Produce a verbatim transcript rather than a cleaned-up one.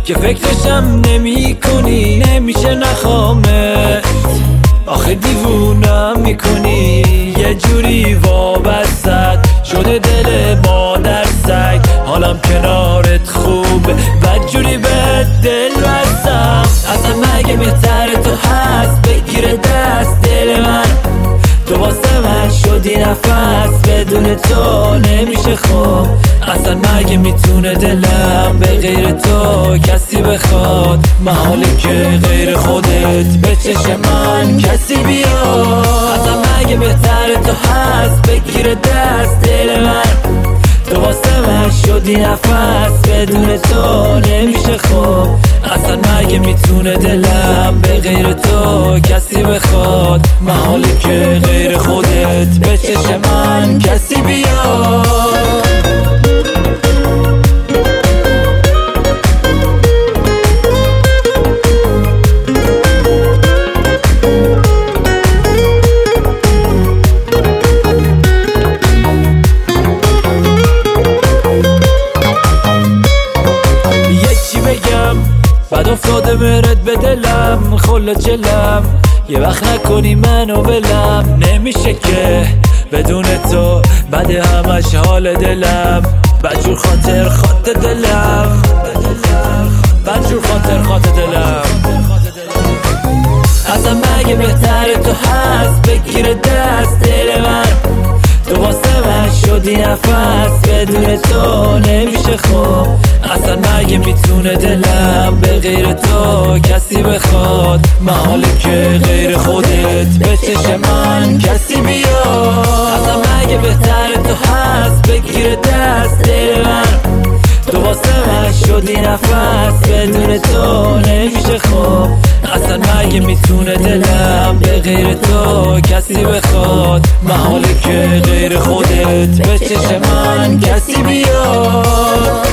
که فکرشم نمی کنی نمیشه نخوامت. آخه دیوونم میکنی یه جوری وابستت شده دل مادر سگ. حالم کنارت خوبه بدجوری به دل بستم. اصلا مگه بهتر تو هست بگیره دست دل من. تو واسه من شدی نفس بدون تو نمیشه خوب. اصلا مگه میتونه دلم به غیر تو کسی بخواد. محاله که غیر خودت به چشم من کسی بیاد. اصلا مگه بهتر تو هست بگیره دست دل من. تو واسه من شدی نفس بدون تو نمیشه خوب. اصلا مگه میتونه دلم به غیر تو کسی بخواد. محاله که غیر خودت به چشم من کسی بیاد. بعد افتاده مرد به دلم خلا چلم. یه وقت نکنی منو ولم. نمیشه که بدون تو بعد همش حال دلم. بدجور خاطر خاطر دلم بدجور خاطر خاطر دلم. اصلا مگه بهتر تو هست بگیره دست دل من. تو واسه من شدی نفس بدون تو نمیشه خوب. اصلا مگه میتونه دلم به غیر تو کسی بخواد. محاله که غیر خودت به چشم من کسی بیاد. اصلا مگه بهتر تو هست بگیره دست دل من. تو واسه من شدی نفس بدون تو نمیشه خوب. اصلا مگه میتونه دلم به غیر تو کسی بخواد. محاله که غیر خودت به چشم من کسی بیاد.